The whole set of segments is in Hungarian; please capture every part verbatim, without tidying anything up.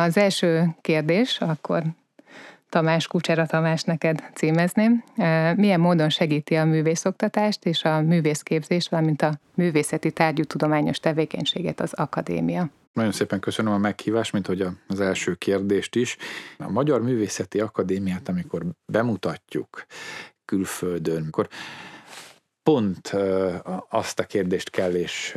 Az első kérdés, akkor Tamás, Kucsera Tamás neked címezném. Milyen módon segíti a művészoktatást és a művészképzést, valamint a művészeti tárgyú tudományos tevékenységet az akadémia? Nagyon szépen köszönöm a meghívást, mint hogy az első kérdést is. A Magyar Művészeti Akadémiát, amikor bemutatjuk külföldön, akkor pont azt a kérdést kell és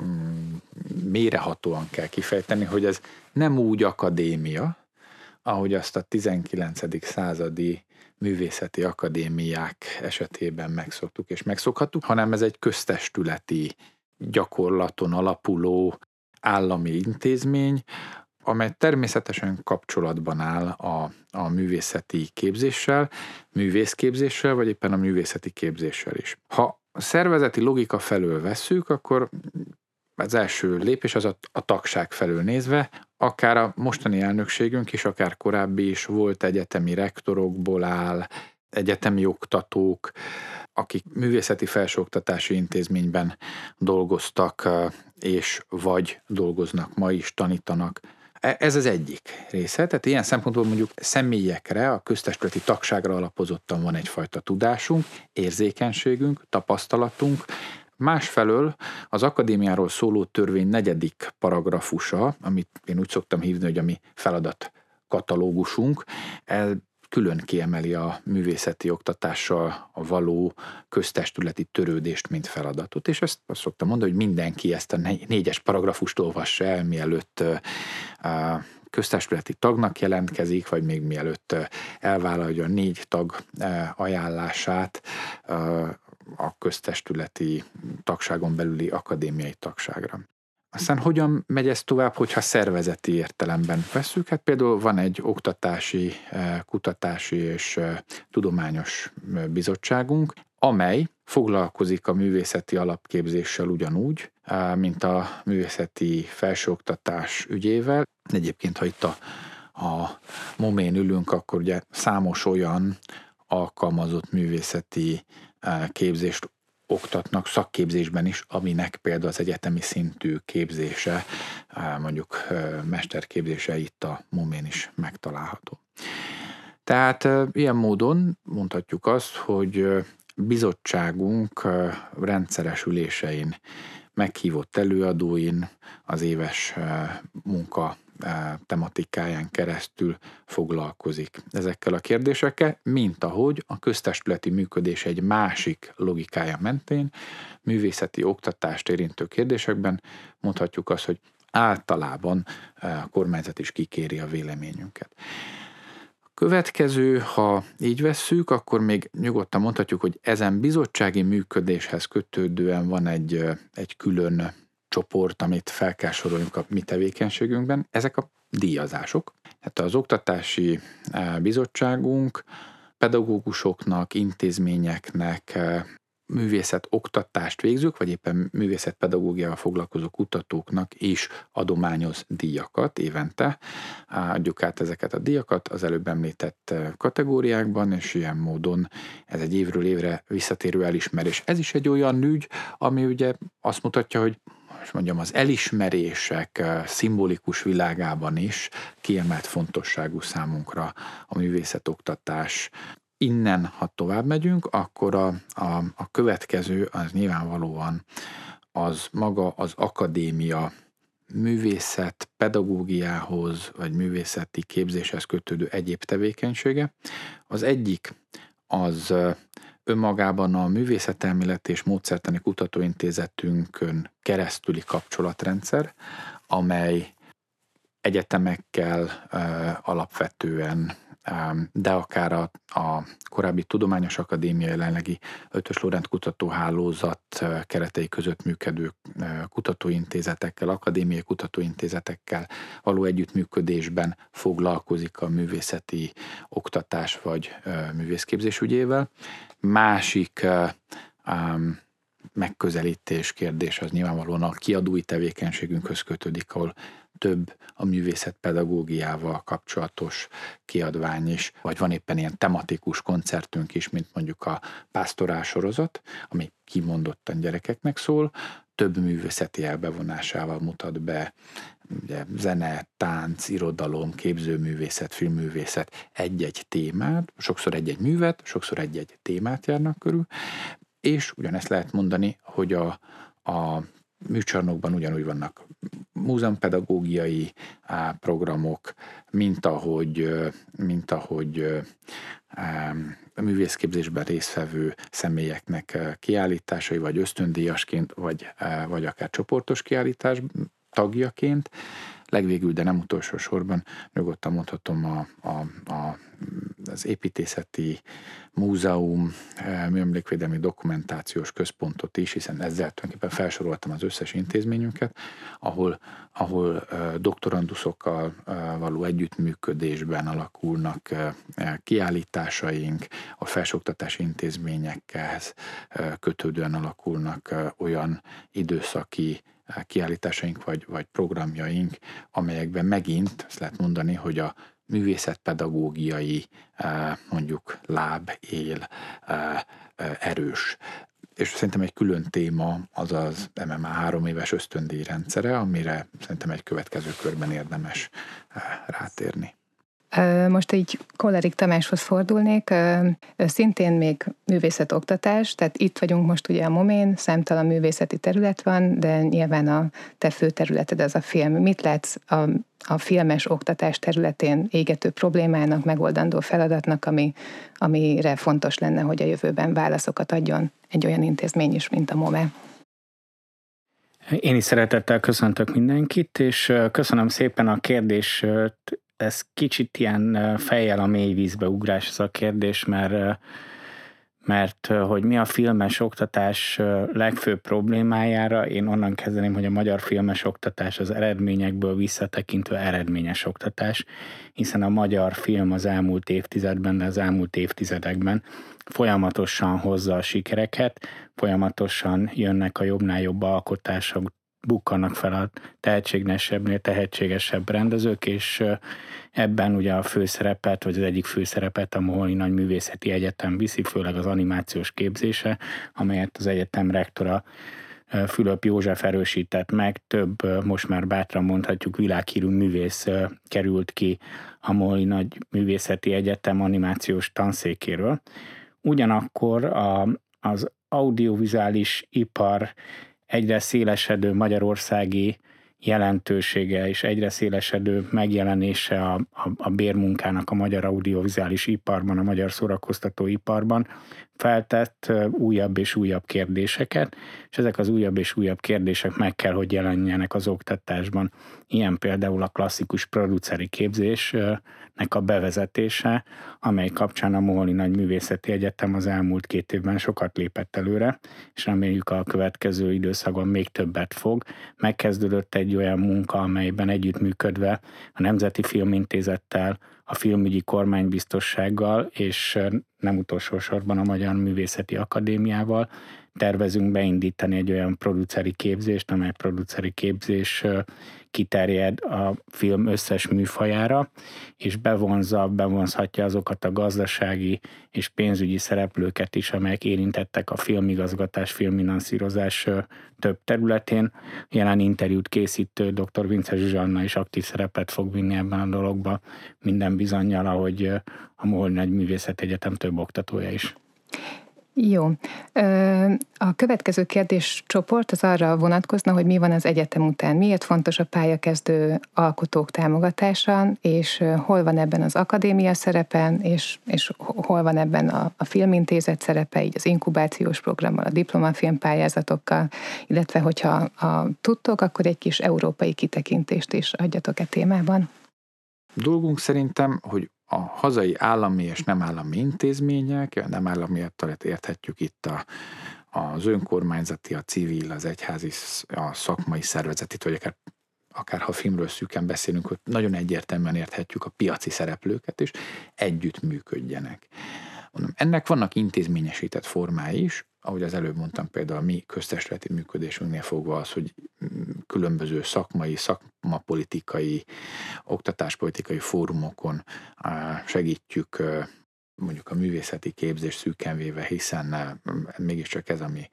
mélyrehatóan kell kifejteni, hogy ez nem úgy akadémia, ahogy azt a tizenkilencedik századi művészeti akadémiák esetében megszoktuk és megszokhattuk, hanem ez egy köztestületi gyakorlaton alapuló állami intézmény, amely természetesen kapcsolatban áll a, a művészeti képzéssel, művészképzéssel, vagy éppen a művészeti képzéssel is. Ha a szervezeti logika felől vesszük, akkor az első lépés az a, a tagság felől nézve, akár a mostani elnökségünk is, akár korábbi is volt egyetemi rektorokból áll, egyetemi oktatók, akik művészeti felsőoktatási intézményben dolgoztak, és vagy dolgoznak ma is, tanítanak. Ez az egyik része, tehát ilyen szempontból mondjuk személyekre, a köztestületi tagságra alapozottan van egyfajta tudásunk, érzékenységünk, tapasztalatunk. Másfelől az akadémiáról szóló törvény negyedik paragrafusa, amit én úgy szoktam hívni, hogy a mi feladat katalógusunk, el külön kiemeli a művészeti oktatással a való köztestületi törődést, mint feladatot. És ezt azt szoktam mondani, hogy mindenki ezt a négyes paragrafust olvassa el, mielőtt köztestületi tagnak jelentkezik, vagy még mielőtt elvállalja a négy tag ajánlását a köztestületi tagságon belüli akadémiai tagságra. Aztán hogyan megy ez tovább, hogyha szervezeti értelemben vesszük? Hát például van egy oktatási, kutatási és tudományos bizottságunk, amely foglalkozik a művészeti alapképzéssel ugyanúgy, mint a művészeti felsőoktatás ügyével. Egyébként, ha itt a, a momén ülünk, akkor ugye számos olyan alkalmazott művészeti képzést oktatnak szakképzésben is, aminek például az egyetemi szintű képzése, mondjuk mesterképzése itt a momén is megtalálható. Tehát ilyen módon mondhatjuk azt, hogy bizottságunk rendszeres ülésein, meghívott előadóin, az éves munka tematikáján keresztül foglalkozik ezekkel a kérdésekkel, mint ahogy a köztestületi működés egy másik logikája mentén művészeti oktatást érintő kérdésekben mondhatjuk azt, hogy általában a kormányzat is kikéri a véleményünket. A következő, ha így vesszük, akkor még nyugodtan mondhatjuk, hogy ezen bizottsági működéshez kötődően van egy, egy külön csoport, amit fel kell soroljunk a mi tevékenységünkben, ezek a díjazások. Hát az oktatási bizottságunk pedagógusoknak, intézményeknek művészet oktatást végzők, vagy éppen művészetpedagógiával foglalkozó kutatóknak is adományoz díjakat évente. Adjuk át ezeket a díjakat az előbb említett kategóriákban, és ilyen módon ez egy évről évre visszatérő elismerés. Ez is egy olyan ügy, ami ugye azt mutatja, hogy és mondjam, az elismerések szimbolikus világában is kiemelt fontosságú számunkra a művészetoktatás. Innen, ha tovább megyünk, akkor a, a, a következő az nyilvánvalóan az maga az akadémia művészet pedagógiához, vagy művészeti képzéshez kötődő egyéb tevékenysége. Az egyik az önmagában a Művészetelméleti és Módszertani Kutatóintézetünkön keresztüli kapcsolatrendszer, amely egyetemekkel alapvetően, de akár a, a korábbi Tudományos Akadémia, jelenlegi Ötös Lorent Kutatóhálózat keretei között működő kutatóintézetekkel, akadémiai kutatóintézetekkel való együttműködésben foglalkozik a művészeti oktatás vagy művészképzés ügyével. Másik megközelítés kérdés az nyilvánvalóan a kiadói tevékenységünkhöz kötődik, ahol több a művészetpedagógiával kapcsolatos kiadvány is, vagy van éppen ilyen tematikus koncertünk is, mint mondjuk a Pásztorál sorozat, ami kimondottan gyerekeknek szól, több művészeti elbevonásával mutat be ugye, zene, tánc, irodalom, képzőművészet, filmművészet, egy-egy témát, sokszor egy-egy művet, sokszor egy-egy témát járnak körül, és ugyanezt lehet mondani, hogy a, a műcsarnokban ugyanúgy vannak múzeumpedagógiai programok, mint ahogy, mint ahogy a művészképzésben résztvevő személyeknek kiállításai, vagy ösztöndíjasként, vagy, vagy akár csoportos kiállítás tagjaként. Legvégül, de nem utolsó sorban nyugodtan mondhatom a, a, a, az építészeti múzeum, műemlékvédelmi dokumentációs központot is, hiszen ezzel tulajdonképpen felsoroltam az összes intézményünket, ahol, ahol doktoranduszokkal való együttműködésben alakulnak kiállításaink, a felsőoktatási intézményekhez kötődően alakulnak olyan időszaki kiállításaink vagy, vagy programjaink, amelyekben megint azt lehet mondani, hogy a művészetpedagógiai mondjuk láb él erős. És szerintem egy külön téma az az em em á három éves ösztöndíj rendszere, amire szerintem egy következő körben érdemes rátérni. Most így Kollarik Tamáshoz fordulnék, szintén még művészetoktatás, tehát itt vagyunk most ugye a Momén, számtalan művészeti terület van, de nyilván a te fő területed az a film. Mit látsz a, a filmes oktatás területén égető problémának, megoldandó feladatnak, ami, amire fontos lenne, hogy a jövőben válaszokat adjon egy olyan intézmény is, mint a MOME? Én is szeretettel köszöntök mindenkit, és köszönöm szépen a kérdést. Ez kicsit ilyen fejjel a mély vízbe ugrás ez a kérdés, mert, mert hogy mi a filmes oktatás legfőbb problémájára, én onnan kezdeném, hogy a magyar filmes oktatás az eredményekből visszatekintve eredményes oktatás, hiszen a magyar film az elmúlt évtizedben, de az elmúlt évtizedekben folyamatosan hozza a sikereket, folyamatosan jönnek a jobbnál jobb alkotások, bukkannak fel a tehetségesebbnél tehetségesebb rendezők, és ebben ugye a főszerepet, vagy az egyik főszerepet a Moholni Nagyművészeti Egyetem viszi, főleg az animációs képzése, amelyet az egyetem rektora Fülöp József erősített meg. Több, most már bátran mondhatjuk, világhírű művész került ki a Moholni Nagyművészeti Egyetem animációs tanszékéről. Ugyanakkor a, az audiovizuális ipar egyre szélesedő magyarországi jelentősége és egyre szélesedő megjelenése a, a, a bérmunkának a magyar audiovizuális iparban, a magyar szórakoztató iparban feltett újabb és újabb kérdéseket, és ezek az újabb és újabb kérdések meg kell, hogy jelenjenek az oktatásban. Ilyen például a klasszikus produceri képzésnek a bevezetése, amely kapcsán a Moholni Nagyművészeti Egyetem az elmúlt két évben sokat lépett előre, és reméljük a következő időszakban még többet fog. Megkezdődött egy olyan munka, amelyben együttműködve a Nemzeti Filmintézettel, a Filmügyi Kormánybiztossággal és nem utolsó sorban a Magyar Művészeti Akadémiával tervezünk beindítani egy olyan produceri képzést, amely produceri képzés kiterjed a film összes műfajára, és bevonza, bevonzhatja azokat a gazdasági és pénzügyi szereplőket is, amelyek érintettek a filmigazgatás, filmfinanszírozás több területén. Jelen interjút készítő dr. Vince Zsuzsanna is aktív szerepet fog vinni ebben a dologban, minden bizonnyal, ahogy a Moholni Nagyművészeti Egyetem több oktatója is. Jó. A következő kérdéscsoport az arra vonatkozna, hogy mi van az egyetem után. Miért fontos a pályakezdő alkotók támogatása, és hol van ebben az akadémia szerepe, és, és hol van ebben a, a filmintézet szerepe, így az inkubációs programmal, a diplomafilm pályázatokkal, illetve hogyha ha tudtok, akkor egy kis európai kitekintést is adjatok e témában. Dolgunk szerintem, hogy a hazai állami és nem állami intézmények, nem állami által érthetjük itt a, az önkormányzati, a civil, az egyházi, a szakmai szervezeti, vagy akár, akár ha filmről szűken beszélünk, hogy nagyon egyértelműen érthetjük a piaci szereplőket is, együtt működjenek. Ennek vannak intézményesített formái is, ahogy az előbb mondtam, például a mi köztestületi működésünknél fogva az, hogy különböző szakmai, szakmapolitikai, oktatáspolitikai fórumokon segítjük mondjuk a művészeti képzés szűken véve, hiszen mégiscsak ez a mi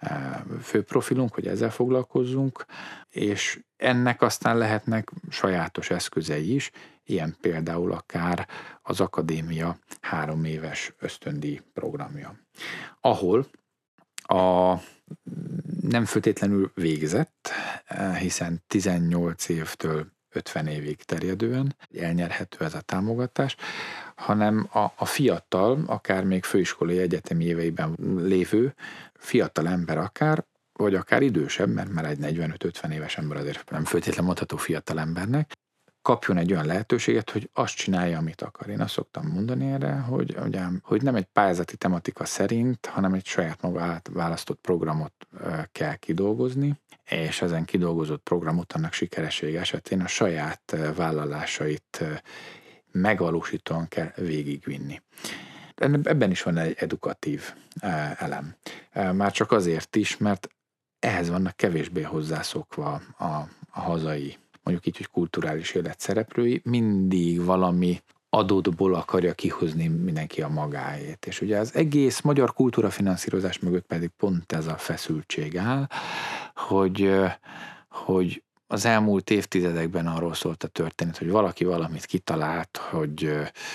fő profilunk, hogy ezzel foglalkozzunk, és ennek aztán lehetnek sajátos eszközei is, ilyen például akár az akadémia három éves ösztöndíj programja, ahol a nem feltétlenül végzett, hiszen tizennyolc évtől ötven évig terjedően elnyerhető ez a támogatás, hanem a, a fiatal, akár még főiskolai egyetemi éveiben lévő fiatal ember akár, vagy akár idősebb, mert már egy negyvenöt-ötven éves ember azért nem feltétlenül mondható fiatal embernek, kapjon egy olyan lehetőséget, hogy azt csinálja, amit akar. Én azt szoktam mondani erre, hogy, ugye, hogy nem egy pályázati tematika szerint, hanem egy saját maga választott programot kell kidolgozni, és ezen kidolgozott programot annak sikeressége esetén a saját vállalásait megvalósítóan kell végigvinni. Ebben is van egy edukatív elem. Már csak azért is, mert ehhez vannak kevésbé hozzászokva a, a hazai, mondjuk így, hogy kulturális élet szereplői, mindig valami adódból akarja kihozni mindenki a magáét. És ugye az egész magyar kultúrafinanszírozás mögött pedig pont ez a feszültség áll, hogy, hogy az elmúlt évtizedekben arról szólt a történet, hogy valaki valamit kitalált, hogy,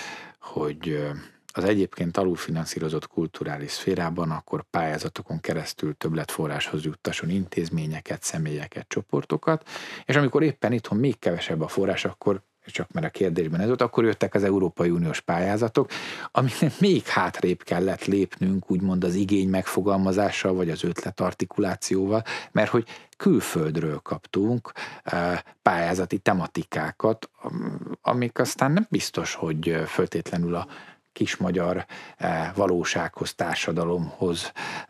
hogy az egyébként alulfinanszírozott kulturális szférában akkor pályázatokon keresztül többletforráshoz juttasson intézményeket, személyeket, csoportokat, és amikor éppen itthon még kevesebb a forrás, akkor csak mert a kérdésben ez volt, akkor jöttek az Európai Uniós pályázatok, amiknek még hátrébb kellett lépnünk, úgymond az igény megfogalmazással, vagy az ötlet artikulációval, mert hogy külföldről kaptunk pályázati tematikákat, amik aztán nem biztos, hogy föltétlenül a kis magyar valósághoz, társadalomhoz,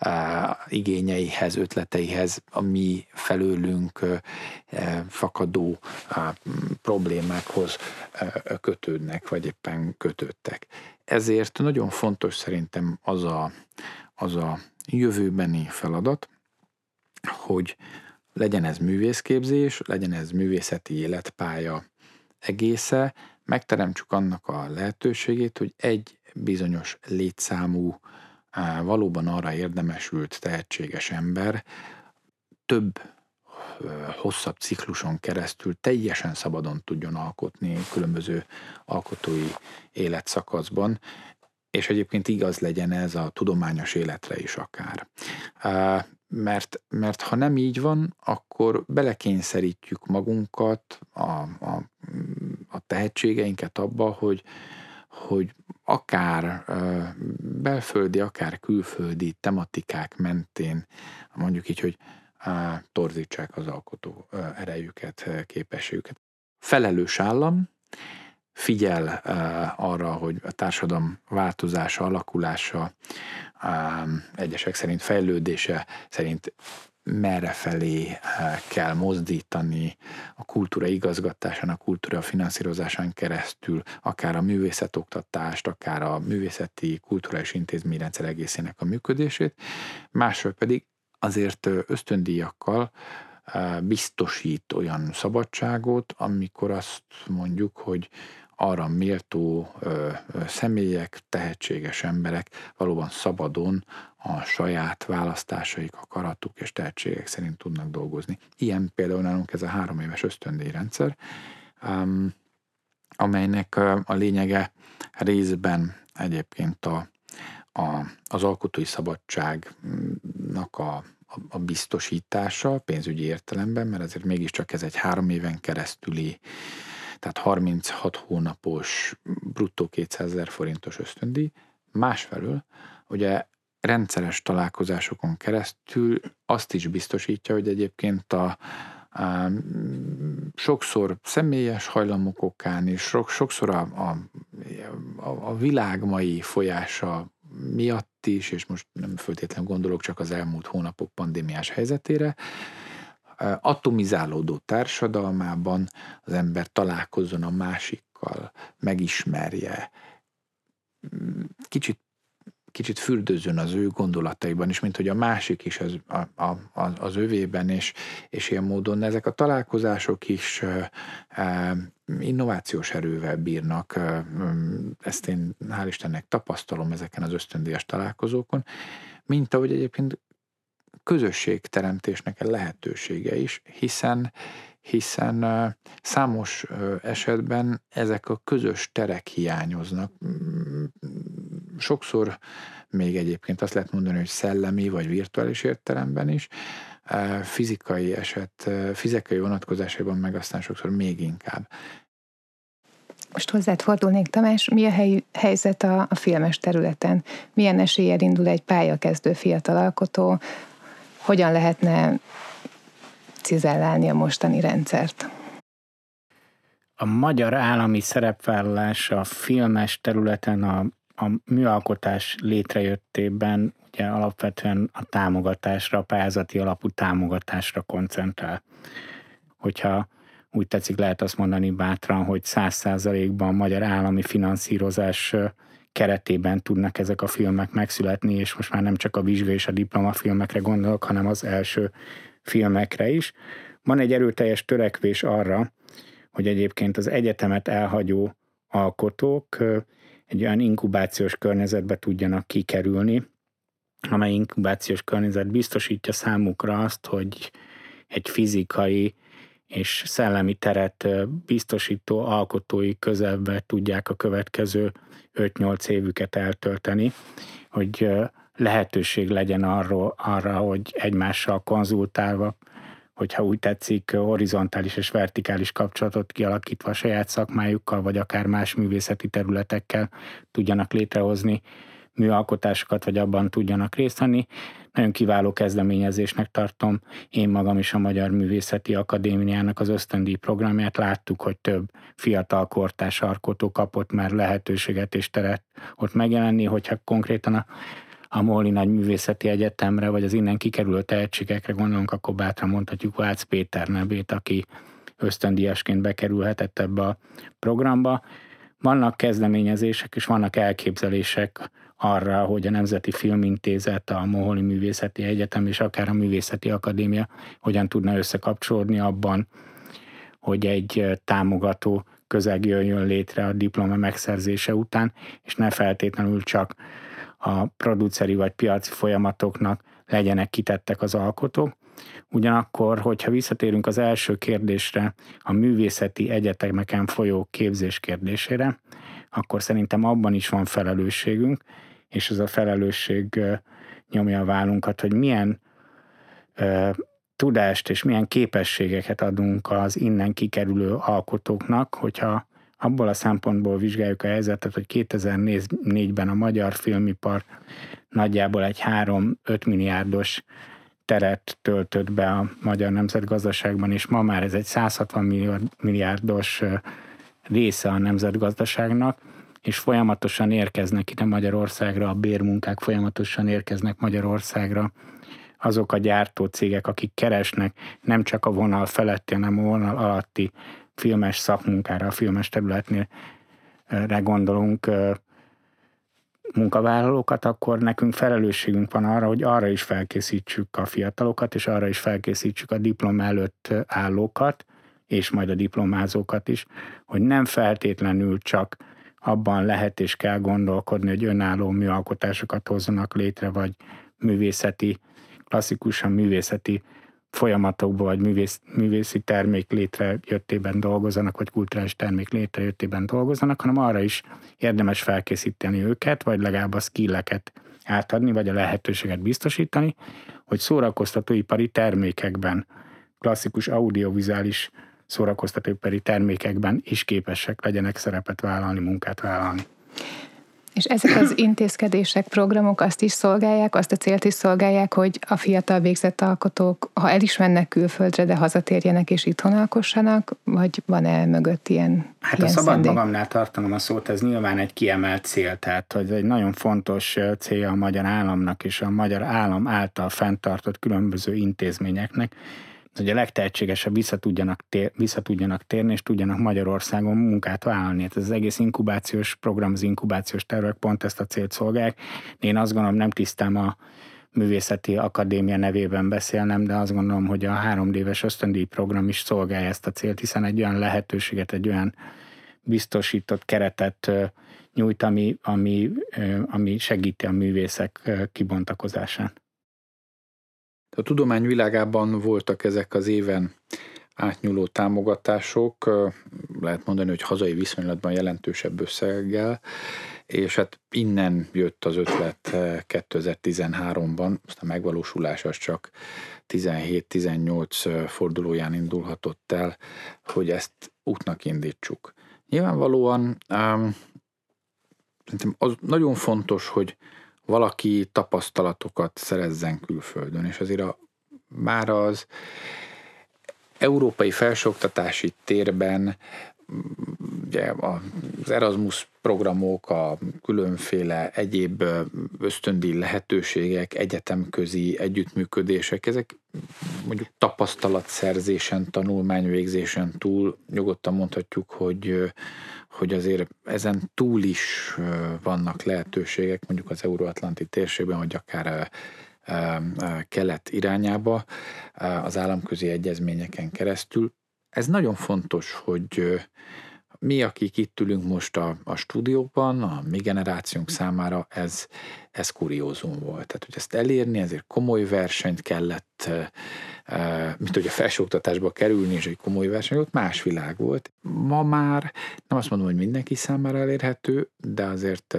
igényeihez, ötleteihez, a mi felőlünk fakadó problémákhoz kötődnek, vagy éppen kötődtek. Ezért nagyon fontos szerintem az a, az a jövőbeni feladat, hogy legyen ez művészképzés, legyen ez művészeti életpálya egésze, megteremtsük annak a lehetőségét, hogy egy bizonyos létszámú, valóban arra érdemesült, tehetséges ember több, hosszabb cikluson keresztül teljesen szabadon tudjon alkotni különböző alkotói életszakaszban, és egyébként igaz legyen ez a tudományos életre is akár. Mert, mert ha nem így van, akkor belekényszerítjük magunkat, a, a, a tehetségeinket abba, hogy, hogy akár belföldi, akár külföldi tematikák mentén, mondjuk így, hogy torzítsák az alkotó erejüket, képességüket. Felelős állam figyel arra, hogy a társadalom változása, alakulása, egyesek szerint fejlődése szerint merre felé kell mozdítani a kultúra igazgatásán, a kultúra finanszírozásán keresztül, akár a művészetoktatást, akár a művészeti kulturális intézményrendszer egészének a működését, másról pedig azért ösztöndíjakkal biztosít olyan szabadságot, amikor azt mondjuk, hogy arra méltó ö, ö, személyek, tehetséges emberek valóban szabadon a saját választásaik, akaratuk és tehetségek szerint tudnak dolgozni. Ilyen például nálunk ez a három éves ösztöndíjrendszer, um, amelynek a lényege részben egyébként a, a, az alkotói szabadságnak a a biztosítása pénzügyi értelemben, mert azért mégiscsak ez egy három éven keresztüli, tehát harminchat hónapos, bruttó kétszázezer forintos ösztöndíj. Másfelől ugye rendszeres találkozásokon keresztül azt is biztosítja, hogy egyébként a, a sokszor személyes hajlamok okán és sok, sokszor a, a, a világ mai folyása miatt is, és most nem feltétlenül gondolok csak az elmúlt hónapok pandémiás helyzetére, atomizálódó társadalmában az ember találkozzon a másikkal, megismerje, kicsit kicsit fürdőzzön az ő gondolataiban is, mint hogy a másik is az, a, a, az övében, és, és ilyen módon ezek a találkozások is e, e, innovációs erővel bírnak. Ezt én hál' Istennek tapasztalom ezeken az ösztöndíjas találkozókon, mint ahogy egyébként közösségteremtésnek lehetősége is, hiszen hiszen számos esetben ezek a közös terek hiányoznak. Sokszor még egyébként azt lehet mondani, hogy szellemi vagy virtuális értelemben is, fizikai eset, fizikai vonatkozásában meg aztán sokszor még inkább. Most hozzád fordulnék, Tamás, mi a hely, helyzet a, a filmes területen? Milyen eséllyel indul egy pályakezdő fiatal alkotó? Hogyan lehetne cizellálni a mostani rendszert? A magyar állami szerepvállalás a filmes területen a, a műalkotás létrejöttében ugye alapvetően a támogatásra, a pályázati alapú támogatásra koncentrál. Hogyha úgy tetszik, lehet azt mondani bátran, hogy száz százalékban magyar állami finanszírozás keretében tudnak ezek a filmek megszületni, és most már nem csak a vizsga és a diplomafilmekre gondolok, hanem az első filmekre is. Van egy erőteljes törekvés arra, hogy egyébként az egyetemet elhagyó alkotók egy olyan inkubációs környezetbe tudjanak kikerülni, amely inkubációs környezet biztosítja számukra azt, hogy egy fizikai és szellemi teret biztosító alkotói közelbe tudják a következő öt-nyolc évüket eltölteni, hogy lehetőség legyen arról, arra, hogy egymással konzultálva, hogyha úgy tetszik, horizontális és vertikális kapcsolatot kialakítva a saját szakmájukkal, vagy akár más művészeti területekkel tudjanak létrehozni műalkotásokat, vagy abban tudjanak részt venni. Nagyon kiváló kezdeményezésnek tartom én magam is a Magyar Művészeti Akadémiának az ösztöndíj programját. Láttuk, hogy több fiatal kortárs alkotó kapott már lehetőséget és teret ott megjelenni, hogyha konkrétan a, a Moholi Nagy Művészeti Egyetemre, vagy az innen kikerülő tehetségekre gondolunk, akkor bátran mondhatjuk Vácz Péter nevét, aki ösztöndíjasként bekerülhetett ebbe a programba. Vannak kezdeményezések és vannak elképzelések arra, hogy a Nemzeti Filmintézet, a Moholi Művészeti Egyetem és akár a Művészeti Akadémia hogyan tudna összekapcsolódni abban, hogy egy támogató közeg jöjjön létre a diploma megszerzése után, és ne feltétlenül csak a produceri vagy piaci folyamatoknak legyenek kitettek az alkotók. Ugyanakkor, hogyha visszatérünk az első kérdésre, a művészeti egyetemeken folyó képzés kérdésére, akkor szerintem abban is van felelősségünk, és ez a felelősség nyomja a vállunkat, hogy milyen uh, tudást és milyen képességeket adunk az innen kikerülő alkotóknak, hogyha abból a szempontból vizsgáljuk a helyzetet, hogy kétezer-négyben a magyar filmipar nagyjából egy három-öt milliárdos teret töltött be a magyar nemzetgazdaságban, és ma már ez egy száz hatvan milliárdos része a nemzetgazdaságnak, és folyamatosan érkeznek ide Magyarországra, a bérmunkák folyamatosan érkeznek Magyarországra, azok a gyártócégek, akik keresnek nem csak a vonal feletti, hanem a vonal alatti filmes szakmunkára, a filmes területnél gondolunk munkavállalókat, akkor nekünk felelősségünk van arra, hogy arra is felkészítsük a fiatalokat, és arra is felkészítsük a diploma előtt állókat, és majd a diplomázókat is, hogy nem feltétlenül csak abban lehet és kell gondolkodni, hogy önálló műalkotásokat hozzanak létre, vagy művészeti, klasszikusan művészeti folyamatokban, vagy művész, művészi termék létrejöttében dolgozzanak, vagy kulturális termék létrejöttében dolgozzanak, hanem arra is érdemes felkészíteni őket, vagy legalább a skilleket átadni, vagy a lehetőséget biztosítani, hogy szórakoztatóipari termékekben, klasszikus audiovizuális szórakoztatóipari termékekben is képesek legyenek szerepet vállalni, munkát vállalni. És ezek az intézkedések, programok azt is szolgálják, azt a célt is szolgálják, hogy a fiatal végzett alkotók, ha el is mennek külföldre, de hazatérjenek és itthon alkossanak, vagy van-e mögött ilyen Hát ilyen a szabad szendék? magamnál tartanom a szót, ez nyilván egy kiemelt cél, tehát hogy egy nagyon fontos célja a magyar államnak és a magyar állam által fenntartott különböző intézményeknek. hogy a legtehetségesebb vissza tudjanak, tér, vissza tudjanak térni, és tudjanak Magyarországon munkát vállalni. Hát ez az egész inkubációs program, az inkubációs tervek pont ezt a célt szolgálják. Én azt gondolom, nem tisztám a Művészeti Akadémia nevében beszélnem, de azt gondolom, hogy a három éves ösztöndíj program is szolgálja ezt a célt, hiszen egy olyan lehetőséget, egy olyan biztosított keretet nyújt, ami, ami, ami segíti a művészek kibontakozásán. A tudomány világában voltak ezek az éven átnyúló támogatások, lehet mondani, hogy hazai viszonylatban jelentősebb összeggel, és hát innen jött az ötlet kétezer-tizenháromban, azt a megvalósulás az csak tizenhét-tizennyolc fordulóján indulhatott el, hogy ezt útnak indítsuk. Nyilvánvalóan um, az nagyon fontos, hogy valaki tapasztalatokat szerezzen külföldön, és azért a, már az európai felsőoktatási térben ugye az Erasmus programok, a különféle egyéb ösztöndíj lehetőségek, egyetemközi együttműködések, ezek mondjuk tapasztalatszerzésen, tanulmányvégzésen túl nyugodtan mondhatjuk, hogy, hogy azért ezen túl is vannak lehetőségek, mondjuk az euróatlanti térségben, vagy akár kelet irányába, az államközi egyezményeken keresztül. Ez nagyon fontos, hogy mi, akik itt ülünk most a, a stúdióban, a mi generációnk számára ez, ez kuriózum volt. Tehát, hogy ezt elérni, ezért komoly versenyt kellett, mint hogy a felsőoktatásba kerülni, és egy komoly verseny volt, más világ volt. Ma már nem azt mondom, hogy mindenki számára elérhető, de azért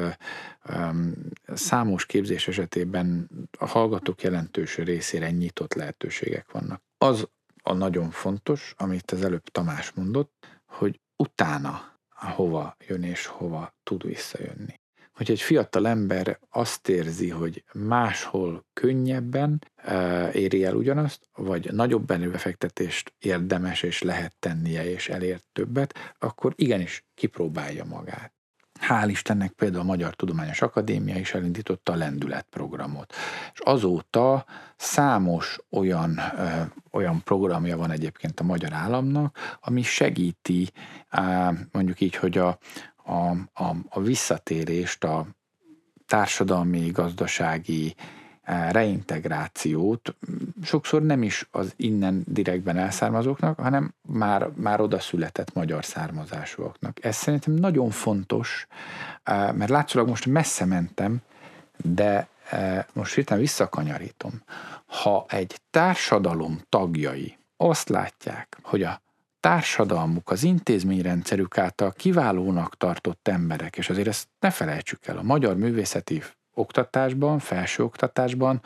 számos képzés esetében a hallgatók jelentős részére nyitott lehetőségek vannak. Az a nagyon fontos, amit az előbb Tamás mondott, hogy utána hova jön és hova tud visszajönni. Hogy egy fiatal ember azt érzi, hogy máshol könnyebben éri el ugyanazt, vagy nagyobb erőbefektetést érdemes és lehet tennie és elér többet, akkor igenis kipróbálja magát. Hál' Istennek például a Magyar Tudományos Akadémia is elindította a Lendület programot. És azóta számos olyan, ö, olyan programja van egyébként a magyar államnak, ami segíti ö, mondjuk így, hogy a, a, a, a visszatérést, a társadalmi, gazdasági reintegrációt sokszor nem is az innen direktben elszármazóknak, hanem már, már oda született magyar származásúaknak. Ez szerintem nagyon fontos, mert látszólag most messze mentem, de most hirtelen visszakanyarítom. Ha egy társadalom tagjai azt látják, hogy a társadalmuk, az intézményrendszerük által kiválónak tartott emberek, és azért ezt ne felejtsük el, a magyar művészeti oktatásban, felsőoktatásban,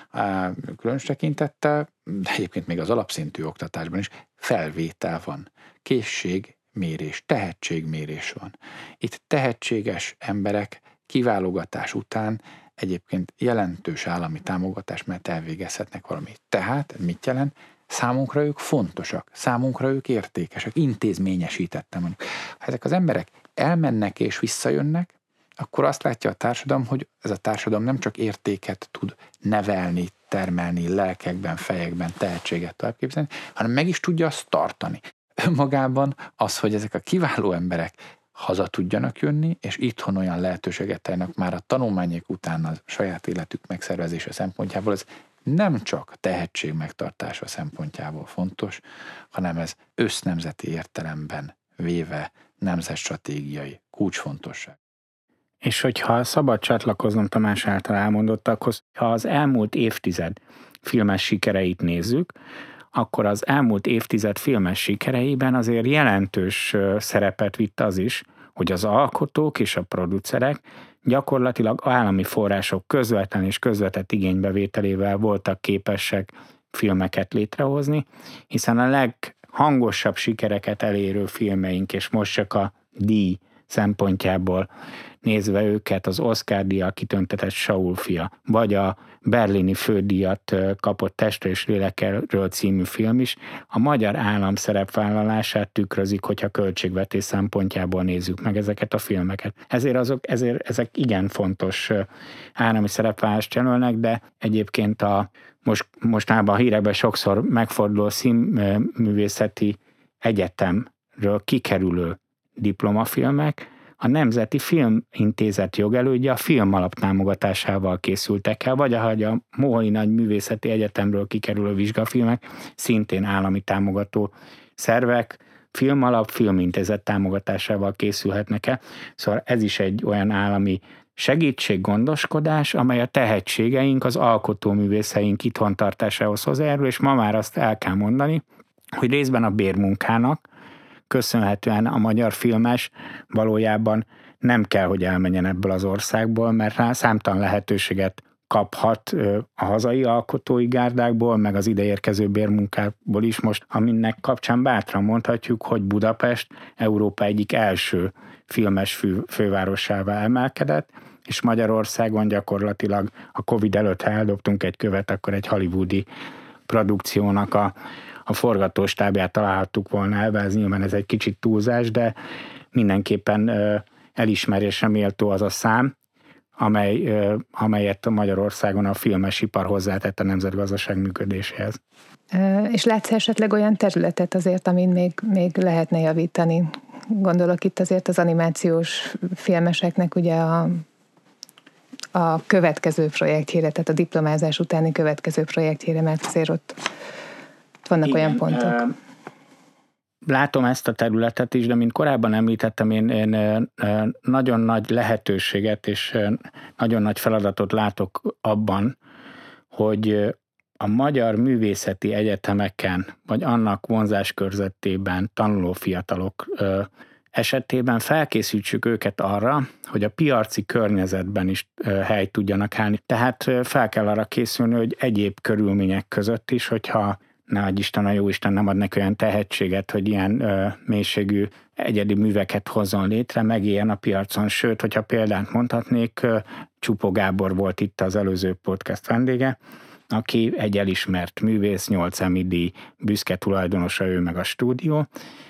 különös tekintettel, de egyébként még az alapszintű oktatásban is felvétel van. Készségmérés, tehetségmérés van. Itt tehetséges emberek kiválogatás után egyébként jelentős állami támogatás, mert elvégezhetnek valamit. Tehát mit jelent? Számunkra ők fontosak, számunkra ők értékesek, intézményesítettem mondjuk. Ha ezek az emberek elmennek és visszajönnek, akkor azt látja a társadalom, hogy ez a társadalom nem csak értéket tud nevelni, termelni, lelkekben, fejekben, tehetséget továbbképzelni, hanem meg is tudja azt tartani. Önmagában az, hogy ezek a kiváló emberek haza tudjanak jönni, és itthon olyan lehetőséget tennek már a tanulmányok után a saját életük megszervezése szempontjából, ez nem csak tehetség megtartása szempontjából fontos, hanem ez össznemzeti értelemben véve nemzetstratégiai kulcsfontosság. És hogyha szabad csatlakoznom Tamás által elmondottakhoz, ha az elmúlt évtized filmes sikereit nézzük, akkor az elmúlt évtized filmes sikereiben azért jelentős szerepet vitt az is, hogy az alkotók és a producerek gyakorlatilag állami források közvetlen és közvetett igénybevételével voltak képesek filmeket létrehozni, hiszen a leghangosabb sikereket elérő filmeink, és most csak a díj szempontjából nézve őket, az Oscar-díjjal kitüntetett Saul fia, vagy a berlini fődíjat kapott Testre és lélekről című film is a magyar állam szerepvállalását tükrözik, hogyha költségvetés szempontjából nézzük meg ezeket a filmeket. Ezért, azok, ezért ezek igen fontos állami szerepvállalást jelölnek, de egyébként a most, mostanában a hírekben sokszor megforduló színművészeti egyetemről kikerülő diplomafilmek a Nemzeti Filmintézet jogelődje a film alaptámogatásával készültek el, vagy ahogy a Moholi Nagy Művészeti Egyetemről kikerülő vizsgafilmek szintén állami támogató szervek, film alap, filmintézet támogatásával készülhetnek el. Szóval ez is egy olyan állami segítség, gondoskodás, amely a tehetségeink, az alkotóművészeink itthontartásához hozzájárul, és ma már azt el kell mondani, hogy részben a bérmunkának köszönhetően a magyar filmes valójában nem kell, hogy elmenjen ebből az országból, mert rá számtalan lehetőséget kaphat a hazai alkotói gárdákból, meg az ideérkező bérmunkából is most, aminek kapcsán bátran mondhatjuk, hogy Budapest Európa egyik első filmes fő, fővárosává emelkedett, és Magyarországon gyakorlatilag a Covid előtt, ha eldobtunk egy követ, akkor egy hollywoodi produkciónak a, a forgatóstábját találhattuk volna elve, ez nyilván ez egy kicsit túlzás, de mindenképpen elismerésre méltó az a szám, amely, amelyet Magyarországon a filmesipar hozzátett a nemzetgazdaság működéséhez. És látsz esetleg olyan területet azért, amin még, még lehetne javítani? Gondolok itt azért az animációs filmeseknek ugye a, a következő projektjére, tehát a diplomázás utáni következő projektjére, mert azért ott, ott vannak Igen, olyan pontok. Látom ezt a területet is, de mint korábban említettem, én, én nagyon nagy lehetőséget és nagyon nagy feladatot látok abban, hogy a magyar művészeti egyetemeken, vagy annak vonzáskörzetében tanuló fiatalok esetében felkészítsük őket arra, hogy a piaci környezetben is helyt tudjanak állni. Tehát fel kell arra készülni, hogy egyéb körülmények között is, hogyha ne adj Isten, a Jóisten nem ad neki olyan tehetséget, hogy ilyen ö, mélységű egyedi műveket hozzon létre, megéljen a piacon. Sőt, hogyha példát mondhatnék, ö, Csupó Gábor volt itt az előző podcast vendége, aki egy elismert művész, nyolc Emmy díj büszke tulajdonosa, ő meg a stúdió,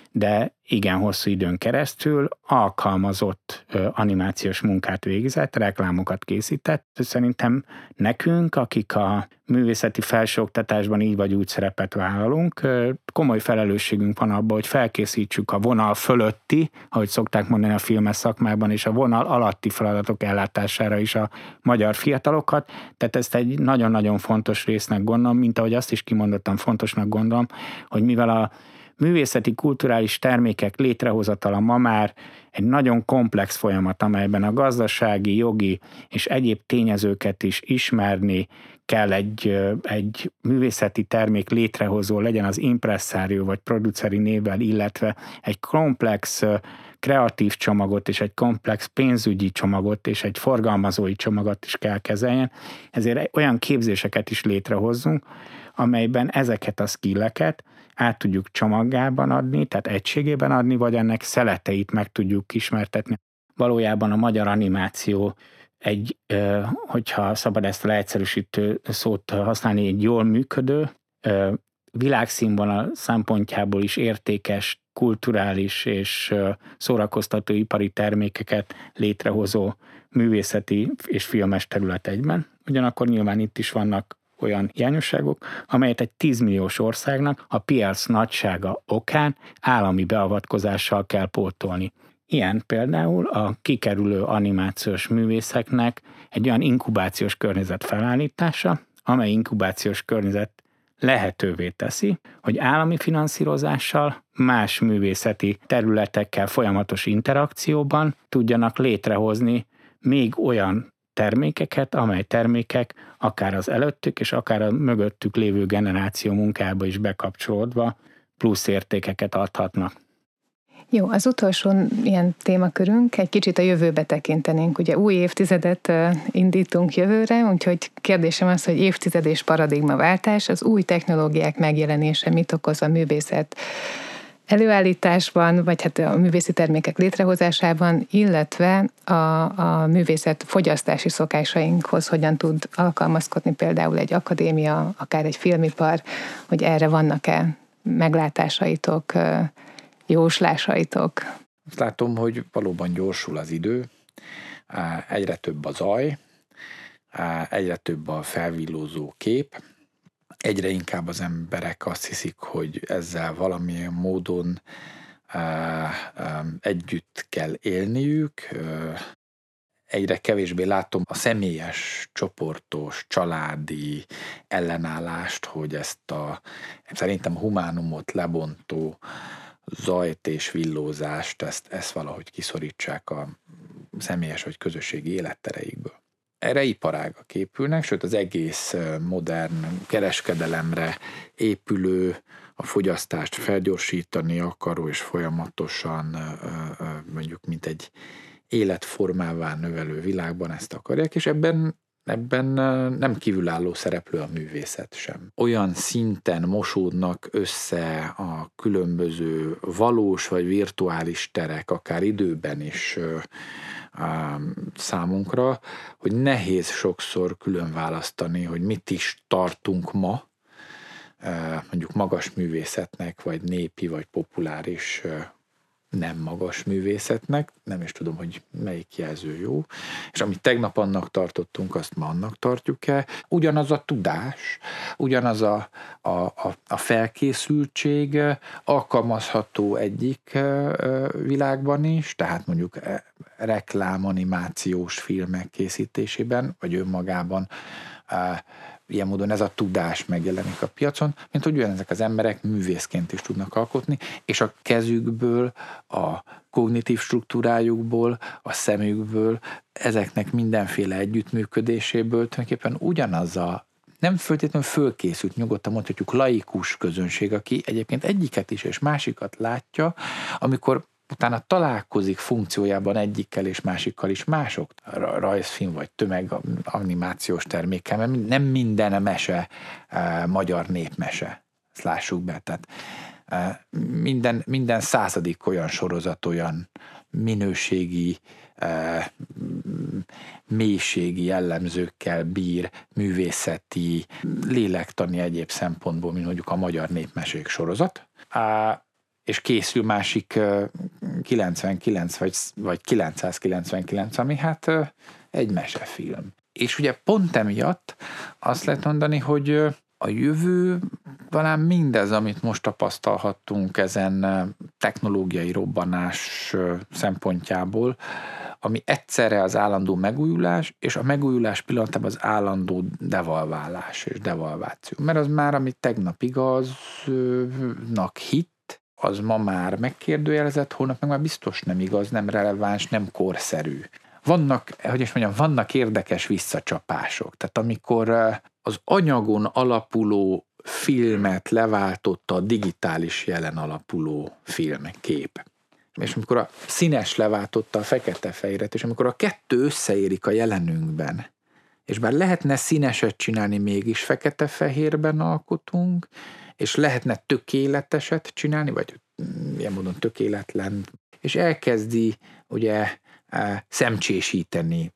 de igen hosszú időn keresztül alkalmazott ö, animációs munkát végzett, reklámokat készített. Szerintem nekünk, akik a művészeti felsőoktatásban így vagy úgy szerepet vállalunk, ö, komoly felelősségünk van abban, hogy felkészítsük a vonal fölötti, ahogy szokták mondani a filmes szakmában, és a vonal alatti feladatok ellátására is a magyar fiatalokat. Tehát ezt egy nagyon-nagyon fontos résznek gondolom, mint ahogy azt is kimondottam, fontosnak gondolom, hogy mivel a művészeti kulturális termékek létrehozatala ma már egy nagyon komplex folyamat, amelyben a gazdasági, jogi és egyéb tényezőket is ismerni kell egy, egy művészeti termék létrehozó, legyen az impresszárió vagy produceri névvel, illetve egy komplex kreatív csomagot és egy komplex pénzügyi csomagot és egy forgalmazói csomagot is kell kezeljen. Ezért olyan képzéseket is létrehozzunk, amelyben ezeket a skilleket át tudjuk csomaggában adni, tehát egységében adni, vagy ennek szeleteit meg tudjuk ismertetni. Valójában a magyar animáció egy, hogyha szabad ezt a leegyszerűsítő szót használni, egy jól működő, világszínvonal szempontjából is értékes, kulturális és szórakoztató ipari termékeket létrehozó művészeti és filmes terület egyben. Ugyanakkor nyilván itt is vannak olyan hiányosságok, amelyet egy tízmilliós országnak a piac nagysága okán állami beavatkozással kell pótolni. Ilyen például a kikerülő animációs művészeknek egy olyan inkubációs környezet felállítása, amely inkubációs környezet lehetővé teszi, hogy állami finanszírozással, más művészeti területekkel folyamatos interakcióban tudjanak létrehozni még olyan termékeket, amely termékek akár az előttük és akár a mögöttük lévő generáció munkába is bekapcsolódva plusz értékeket adhatnak. Jó, az utolsó ilyen témakörünk, egy kicsit a jövőbe tekintenénk. Ugye új évtizedet indítunk jövőre, úgyhogy kérdésem az, hogy évtized és paradigmaváltás, az új technológiák megjelenése mit okoz a művészet előállításban, vagy hát a művészi termékek létrehozásában, illetve a, a művészet fogyasztási szokásainkhoz hogyan tud alkalmazkodni például egy akadémia, akár egy filmipar, hogy erre vannak-e meglátásaitok, jóslásaitok? Azt látom, hogy valóban gyorsul az idő, egyre több a zaj, egyre több a felvillózó kép, egyre inkább az emberek azt hiszik, hogy ezzel valamilyen módon uh, um, együtt kell élniük. Uh, egyre kevésbé látom a személyes, csoportos, családi ellenállást, hogy ezt a szerintem humánumot lebontó zajt és villózást, ezt, ezt valahogy kiszorítsák a személyes vagy közösségi élettereikből. Erre iparágak épülnek, sőt az egész modern kereskedelemre épülő, a fogyasztást felgyorsítani akaró és folyamatosan mondjuk mint egy életformává növelő világban ezt akarják, és ebben, ebben nem kívülálló szereplő a művészet sem. Olyan szinten mosódnak össze a különböző valós vagy virtuális terek, akár időben is számunkra, hogy nehéz sokszor külön választani, hogy mit is tartunk ma, mondjuk magas művészetnek, vagy népi, vagy populáris nem magas művészetnek, nem is tudom, hogy melyik jelző jó, és amit tegnap annak tartottunk, azt ma annak tartjuk-e. Ugyanaz a tudás, ugyanaz a, a, a, a felkészültség alkalmazható egyik világban is, tehát mondjuk reklámanimációs filmek készítésében, vagy önmagában ilyen módon ez a tudás megjelenik a piacon, mint hogy ugyanezek az emberek művészként is tudnak alkotni, és a kezükből, a kognitív struktúrájukból, a szemükből, ezeknek mindenféle együttműködéséből tulajdonképpen ugyanaz a nem feltétlenül fölkészült, nyugodtan mondhatjuk laikus közönség, aki egyébként egyiket is és másikat látja, amikor utána találkozik funkciójában egyikkel és másikkal is mások, rajzfilm vagy tömeganimációs termékkel, mert nem minden mese e, magyar népmese, ezt lássuk be, tehát e, minden, minden századik olyan sorozat, olyan minőségi, e, mélységi jellemzőkkel bír, művészeti, lélektani egyéb szempontból, mint mondjuk a magyar népmesék sorozat, e, és készül másik kilencvenkilenc vagy, vagy kilencszázkilencvenkilenc, ami hát egy mesefilm. És ugye pont emiatt azt lehet mondani, hogy a jövő talán mindez, amit most tapasztalhattunk ezen technológiai robbanás szempontjából, ami egyszerre az állandó megújulás, és a megújulás pillanatában az állandó devalválás és devalváció. Mert az már, ami tegnap igaznak hit, az ma már megkérdőjelezett, holnap meg már biztos nem igaz, nem releváns, nem korszerű. Vannak, hogy is mondjam, vannak érdekes visszacsapások. Tehát amikor az anyagon alapuló filmet leváltotta a digitális jelen alapuló filmkép, és amikor a színes leváltotta a fekete-fehéret, és amikor a kettő összeérik a jelenünkben, és bár lehetne színeset csinálni, mégis fekete-fehérben alkotunk, és lehetne tökéleteset csinálni, vagy ilyen módon tökéletlen, és elkezdi ugye szemcsésíteni,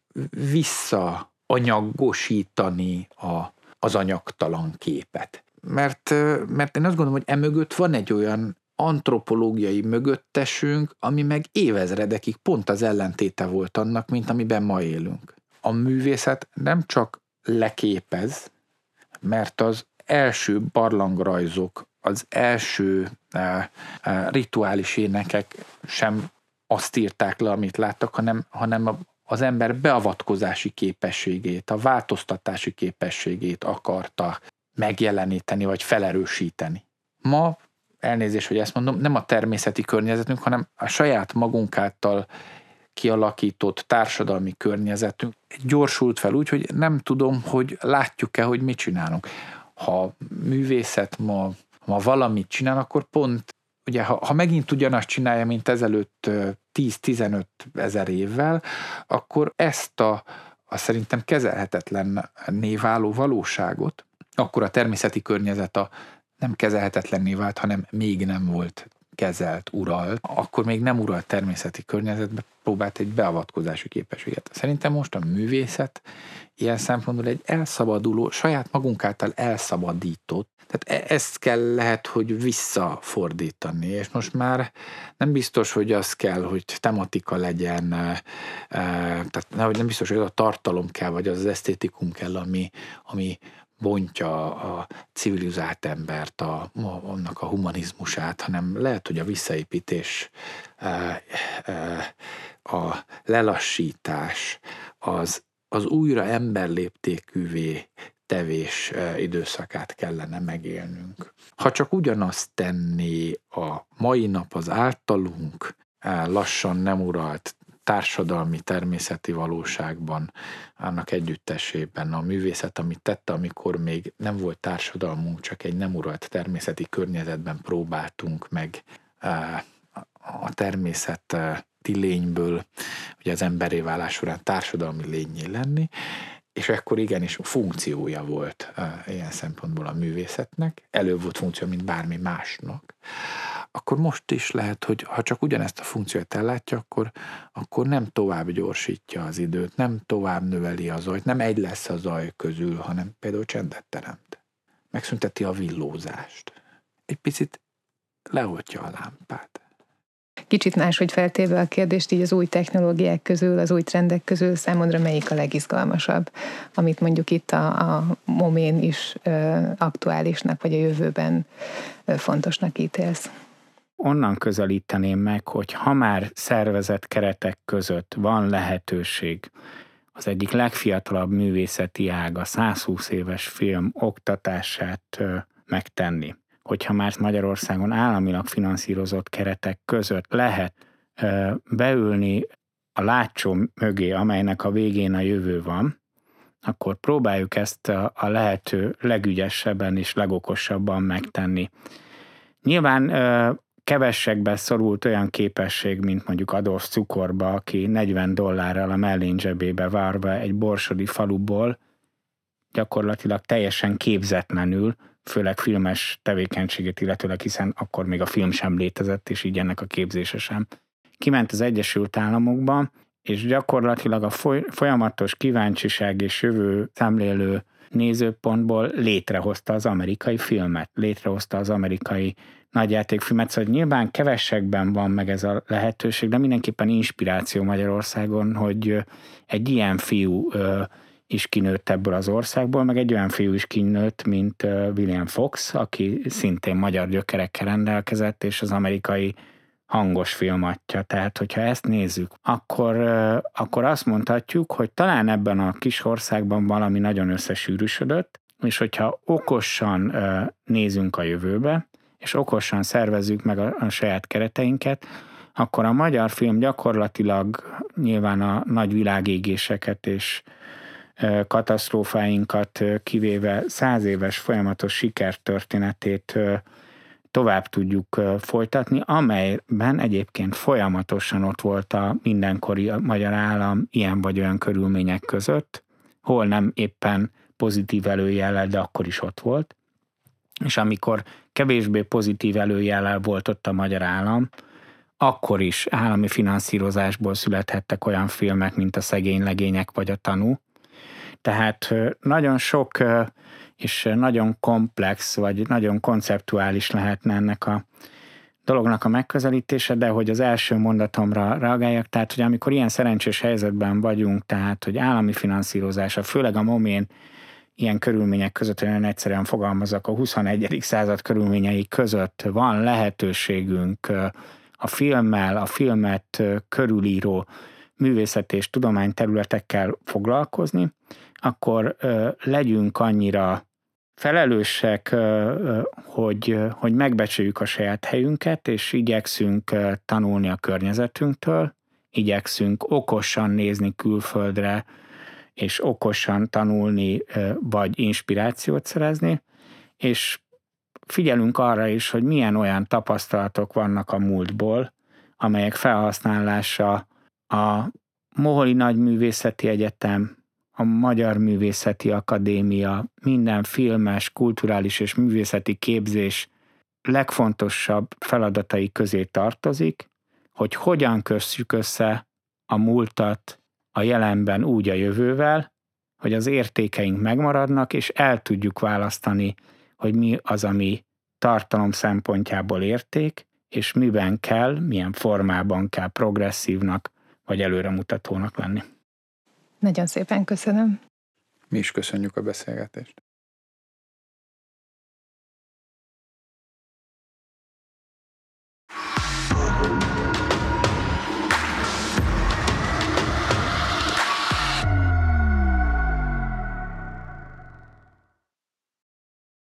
visszaanyagosítani a, az anyagtalan képet. Mert, mert én azt gondolom, hogy emögött van egy olyan antropológiai mögöttesünk, ami meg évezredekig pont az ellentéte volt annak, mint amiben ma élünk. A művészet nem csak leképez, mert az első barlangrajzok, az első uh, uh, rituális énekek sem azt írták le, amit láttak, hanem, hanem az ember beavatkozási képességét, a változtatási képességét akarta megjeleníteni, vagy felerősíteni. Ma, elnézést, hogy ezt mondom, nem a természeti környezetünk, hanem a saját magunk által kialakított társadalmi környezetünk gyorsult fel úgy, hogy nem tudom, hogy látjuk-e, hogy mit csinálunk. Ha művészet ma, ma valamit csinál, akkor pont, ugye, ha, ha megint ugyanazt csinálja, mint ezelőtt tíz-tizenöt ezer évvel, akkor ezt a, a szerintem kezelhetetlenné váló valóságot, akkor a természeti környezet a nem kezelhetetlenné vált, hanem még nem volt kezelt, uralt, akkor még nem uralt természeti környezetbe próbált egy beavatkozási képességet. Szerintem most a művészet ilyen szempontból egy elszabaduló, saját magunk által elszabadított, tehát ezt kell lehet, hogy visszafordítani, és most már nem biztos, hogy az kell, hogy tematika legyen, tehát nem biztos, hogy az a tartalom kell, vagy az, az esztétikum kell, ami, ami bontja a civilizált embert, a, a, annak a humanizmusát, hanem lehet, hogy a visszaépítés, a lelassítás, az, az újra emberléptékűvé tevés időszakát kellene megélnünk. Ha csak ugyanazt tenné a mai nap az általunk lassan nem uralt társadalmi, természeti valóságban, annak együttesében a művészet, amit tette, amikor még nem volt társadalmunk, csak egy nem uralt természeti környezetben próbáltunk meg a természeti lényből, ugye az emberré válás során társadalmi lényé lenni, és ekkor igenis funkciója volt ilyen szempontból a művészetnek, előbb volt funkció, mint bármi másnak, akkor most is lehet, hogy ha csak ugyanezt a funkciót ellátja, akkor, akkor nem tovább gyorsítja az időt, nem tovább növeli a zajt, nem egy lesz a zaj közül, hanem például csendet teremt. Megszünteti a villózást. Egy picit leoltja a lámpát. Kicsit máshogy feltéve a kérdést, így az új technológiák közül, az új trendek közül számodra melyik a legizgalmasabb, amit mondjuk itt a, a momén is ö, aktuálisnak, vagy a jövőben ö, fontosnak ítélsz? Onnan közelíteném meg, hogy ha már szervezett keretek között van lehetőség az egyik legfiatalabb művészeti ág, a százhúsz éves film oktatását ö, megtenni, hogyha már Magyarországon államilag finanszírozott keretek között lehet ö, beülni a látcsó mögé, amelynek a végén a jövő van, akkor próbáljuk ezt a, a lehető legügyesebben és legokosabban megtenni. Nyilván ö, kevessekbe szorult olyan képesség, mint mondjuk Adolf Cukorba, aki negyven dollárral a mellén zsebébe várva egy borsodi faluból gyakorlatilag teljesen képzetlenül, főleg filmes tevékenységét illetőleg, hiszen akkor még a film sem létezett, és így ennek a képzése sem. Kiment az Egyesült Államokba, és gyakorlatilag a folyamatos kíváncsiság és jövő szemlélő nézőpontból létrehozta az amerikai filmet, létrehozta az amerikai nagyjátékfilmet, szóval nyilván kevesekben van meg ez a lehetőség, de mindenképpen inspiráció Magyarországon, hogy egy ilyen fiú is kinőtt ebből az országból, meg egy olyan fiú is kinőtt, mint William Fox, aki szintén magyar gyökerekkel rendelkezett, és az amerikai hangos filmatja. Tehát, hogyha ezt nézzük, akkor, akkor azt mondhatjuk, hogy talán ebben a kis országban valami nagyon összesűrűsödött, és hogyha okosan nézünk a jövőbe, és okosan szervezzük meg a, a saját kereteinket, akkor a magyar film gyakorlatilag nyilván a nagy világégéseket és katasztrófáinkat kivéve száz éves folyamatos sikertörténetét tovább tudjuk folytatni, amelyben egyébként folyamatosan ott volt a mindenkori magyar állam ilyen vagy olyan körülmények között, hol nem éppen pozitív előjellel, de akkor is ott volt. És amikor kevésbé pozitív előjellel volt ott a magyar állam, akkor is állami finanszírozásból születhettek olyan filmek, mint a Szegény legények vagy a Tanú. Tehát nagyon sok és nagyon komplex, vagy nagyon konceptuális lehetne ennek a dolognak a megközelítése, de hogy az első mondatomra reagáljak, tehát hogy amikor ilyen szerencsés helyzetben vagyunk, tehát hogy állami finanszírozása, főleg a momén ilyen körülmények között, olyan egyszerűen fogalmazok, a huszonegyedik század körülményei között van lehetőségünk a filmmel, a filmet körülíró művészet és tudományterületekkel foglalkozni, akkor ö, legyünk annyira felelősek, ö, hogy, hogy megbecsüljük a saját helyünket, és igyekszünk ö, tanulni a környezetünktől, igyekszünk okosan nézni külföldre, és okosan tanulni, ö, vagy inspirációt szerezni, és figyelünk arra is, hogy milyen olyan tapasztalatok vannak a múltból, amelyek felhasználása a Moholi Nagyművészeti Egyetem, a Magyar Művészeti Akadémia, minden filmes, kulturális és művészeti képzés legfontosabb feladatai közé tartozik, hogy hogyan kössük össze a múltat a jelenben úgy a jövővel, hogy az értékeink megmaradnak, és el tudjuk választani, hogy mi az, ami tartalom szempontjából érték, és miben kell, milyen formában kell progresszívnak vagy előremutatónak lenni. Nagyon szépen köszönöm. Mi is köszönjük a beszélgetést.